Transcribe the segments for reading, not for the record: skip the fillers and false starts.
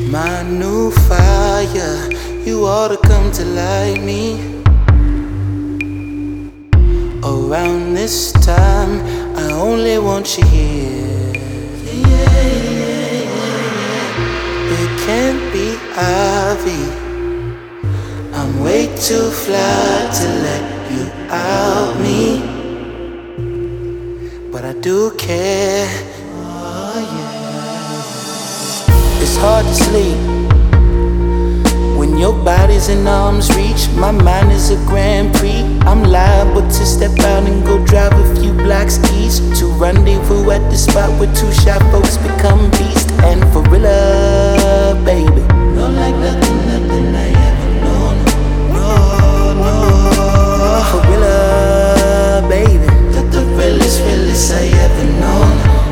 My new fire, you ought to come to light me. Around this time, I only want you here. It can't be Ivy. I'm way too fly to let you out me, but I do care. Oh yeah. It's hard to sleep when your body's in arm's reach. My mind is a Grand Prix. I'm liable to step out and go drive a few blocks east to rendezvous at the spot where two shy folks become beasts. And for real, baby, not like nothing I ever known. No. For real, baby, you're the realest I ever known.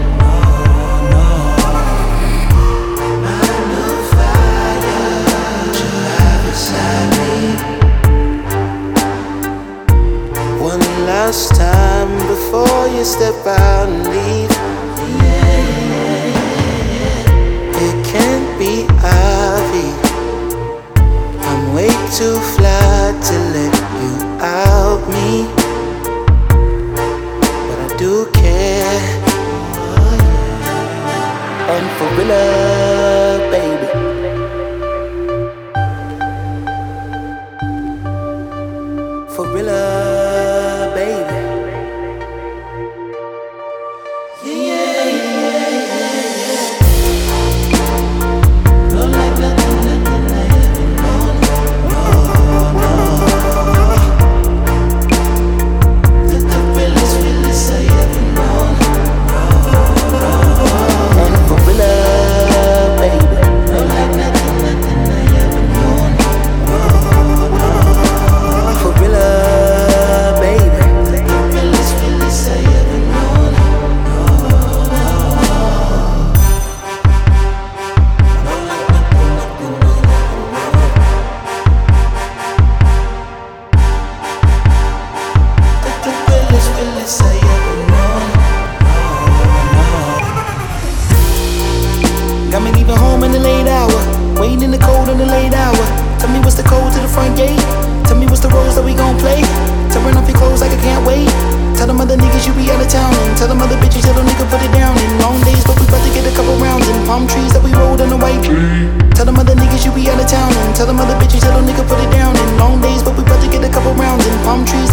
Last time before you step out and leave. It can't be Ivy. I'm way too fly to let you out me, but I do care. And for real, baby, for real, baby. Not like nothing I ever known. No. You're the realest I ever known. No. And for real, baby. Not like nothing I ever known. No. For real, baby. You're the realest I ever known. I ever known. Got me leaving home in the late hour, waiting in the cold in the late hour. Tell me what's the code to the front gate. Tell me what's the roles that we gon' play. Tearing off your clothes like I can't wait. Tell them other niggas you be out of town, and tell them other bitches tell them nigga put it down. In long days, but we about to get a couple rounds in palm trees that we rolled on the white tree. Tell them other niggas you be out of town, and tell them other bitches tell them nigga put it down. In long days, but we about to get a couple rounds in palm trees